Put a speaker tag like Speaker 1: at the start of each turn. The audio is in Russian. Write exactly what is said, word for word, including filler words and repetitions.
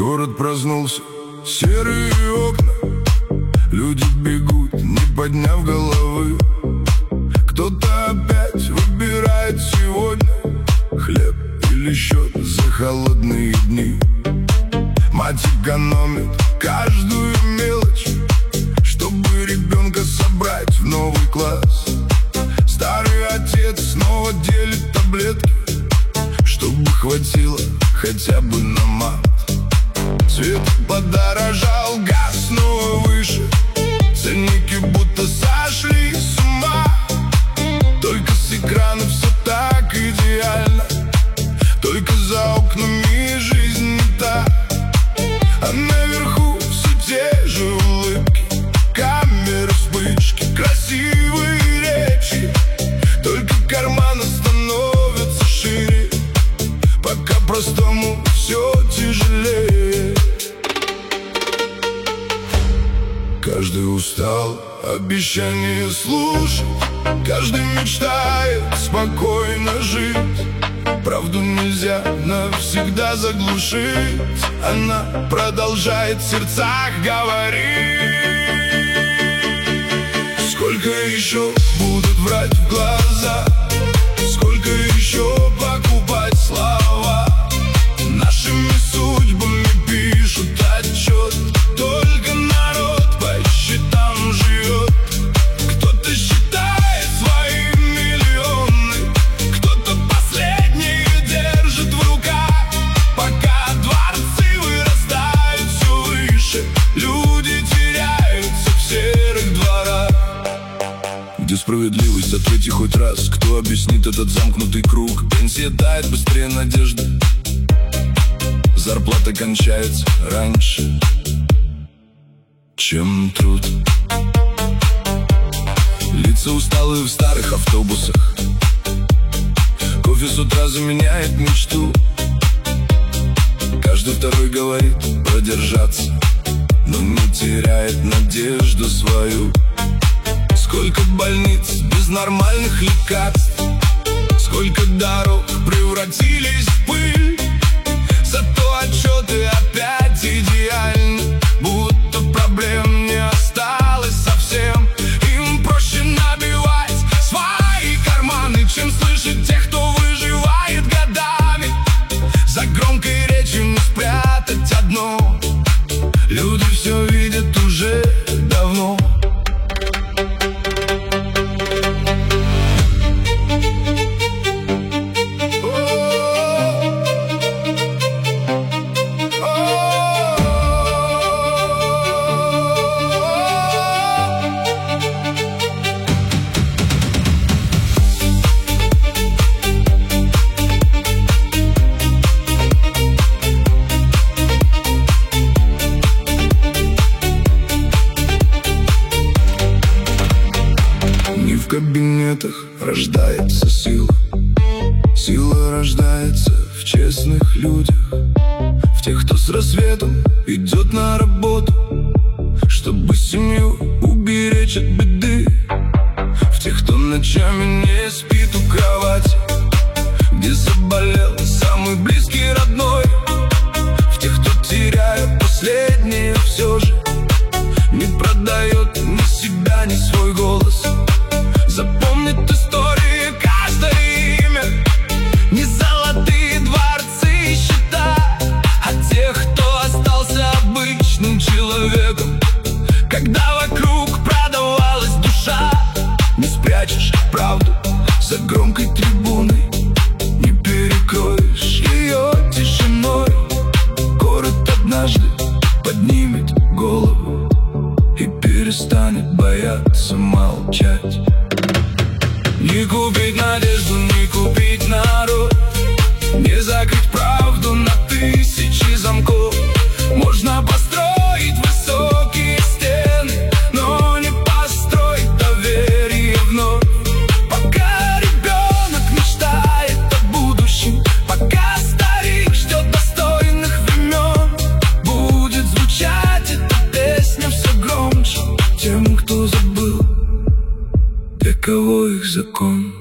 Speaker 1: Город проснулся, серые окна, люди бегут, не подняв головы. Кто-то опять выбирает сегодня хлеб или счет за холодные дни. Мать экономит каждую мелочь, чтобы ребенка собрать в новый класс. Старый отец снова делит таблетки, чтобы хватило хотя бы на мат. Свет подорожал, газ снова выше, ценники будто сошли с ума. Только с экрана все так идеально, только за окнами жизнь не та. А наверху все те же улыбки, камеры, вспышки, красивые речи. Только карманы становятся шире, пока простому все тяжелее. Каждый устал обещание слушать, каждый мечтает спокойно жить. Правду нельзя навсегда заглушить, она продолжает в сердцах говорить. Сколько еще будут врать в глаза, сколько еще покупать слова. Нашими судьбами пишут отчет, только народ по счетам живет. Кто-то считает свои миллионы, кто-то последние держит в руках. Пока дворцы вырастают все выше, люди теряются в серых дворах. Где справедливость? Ответьте хоть раз. Кто объяснит этот замкнутый круг? Пенсия тает быстрее надежды, зарплата кончается раньше, чем труд. Лица усталые в старых автобусах, кофе с утра заменяет мечту. Каждый второй говорит продержаться, но не теряет надежду свою. Сколько больниц без нормальных лекарств, сколько дорог превратились в пыль. Зато отчеты опять идеальны, будто проблем не осталось совсем. Им проще набивать свои карманы, чем слышать тех, кто выживает годами. За громкой речью не спрятать одно, люди все видят уже давно. В кабинетах рождается сила, сила рождается в честных людях, в тех, кто с рассветом идет на работу, чтобы семью уберечь от беды, в тех, кто ночами не спит у кровати, где заболел самый близкий родной, в тех, кто, теряя последнее, все же не продает ни себя, ни свой голос. Запомнит истории каждое имя, не золотые дворцы и счета, а тех, кто остался обычным человеком, когда вокруг продавалась душа. Не спрячешь правду за громкой трибуной, не перекроешь ее тишиной. Город однажды поднимет голову и перестанет бояться молчать. Не купить надежду, не купить народ, не закрыть правду на тысячи замков. Можно построить высокие стены, но не построить доверие вновь. Пока ребенок мечтает о будущем, пока старик ждет достойных времен, будет звучать эта песня все громче тем, кто забыл, для кого их закон.